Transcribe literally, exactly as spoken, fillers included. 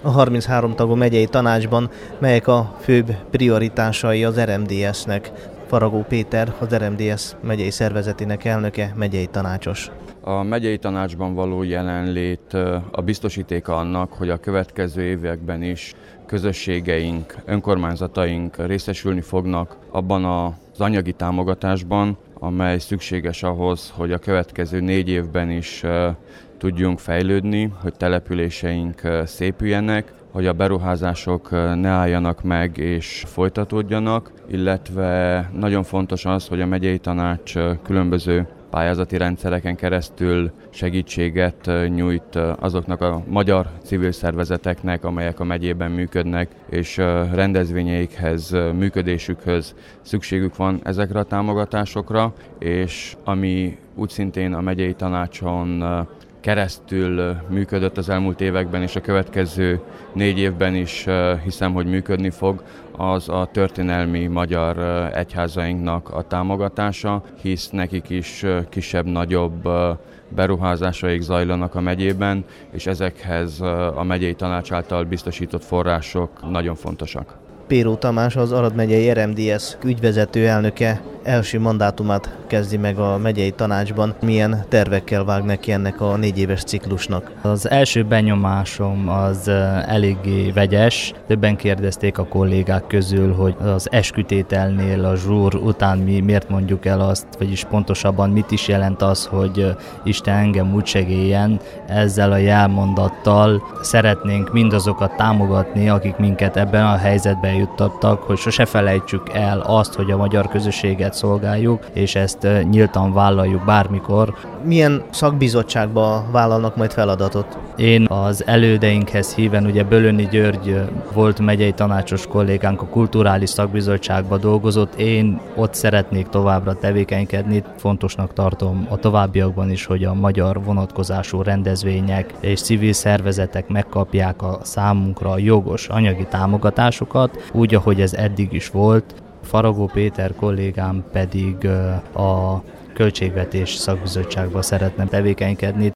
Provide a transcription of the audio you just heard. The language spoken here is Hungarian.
a harminchárom tagú megyei tanácsban, melyek a főbb prioritásai az er em dé es-nek. Faragó Péter, az er em dé es megyei szervezetének elnöke, megyei tanácsos. A megyei tanácsban való jelenlét a biztosítéka annak, hogy a következő években is közösségeink, önkormányzataink részesülni fognak abban az anyagi támogatásban, amely szükséges ahhoz, hogy a következő négy évben is tudjunk fejlődni, hogy településeink szépüljenek, hogy a beruházások ne álljanak meg és folytatódjanak, illetve nagyon fontos az, hogy a megyei tanács különböző pályázati rendszereken keresztül segítséget nyújt azoknak a magyar civil szervezeteknek, amelyek a megyében működnek, és rendezvényeikhez, működésükhöz szükségük van ezekre a támogatásokra, és ami úgy szintén a megyei tanácson keresztül működött az elmúlt években, és a következő négy évben is hiszem, hogy működni fog, az a történelmi magyar egyházainknak a támogatása, hisz nekik is kisebb-nagyobb beruházásaik zajlanak a megyében, és ezekhez a megyei tanács által biztosított források nagyon fontosak. Péró Tamás, az Arad megyei er em dé es ügyvezető elnöke első mandátumát kezdi meg a megyei tanácsban. Milyen tervekkel vág neki ennek a négy éves ciklusnak? Az első benyomásom az eléggé vegyes. Többen kérdezték a kollégák közül, hogy az eskütételnél a zsúr után mi miért mondjuk el azt, vagyis pontosabban mit is jelent az, hogy Isten engem úgy segéljen. Ezzel a jelmondattal szeretnénk mindazokat támogatni, akik minket ebben a helyzetben juttattak, hogy sose felejtsük el azt, hogy a magyar közösséget szolgáljuk, és ezt nyíltan vállaljuk bármikor. Milyen szakbizottságba vállalnak majd feladatot? Én az elődeinkhez híven, ugye Bölöni György volt megyei tanácsos kollégánk, a kulturális szakbizottságba dolgozott, én ott szeretnék továbbra tevékenykedni. Fontosnak tartom a továbbiakban is, hogy a magyar vonatkozású rendezvények és civil szervezetek megkapják a számunkra jogos anyagi támogatásokat, úgy, ahogy ez eddig is volt. Faragó Péter kollégám pedig a költségvetés szakbizottságban szeretne tevékenykedni.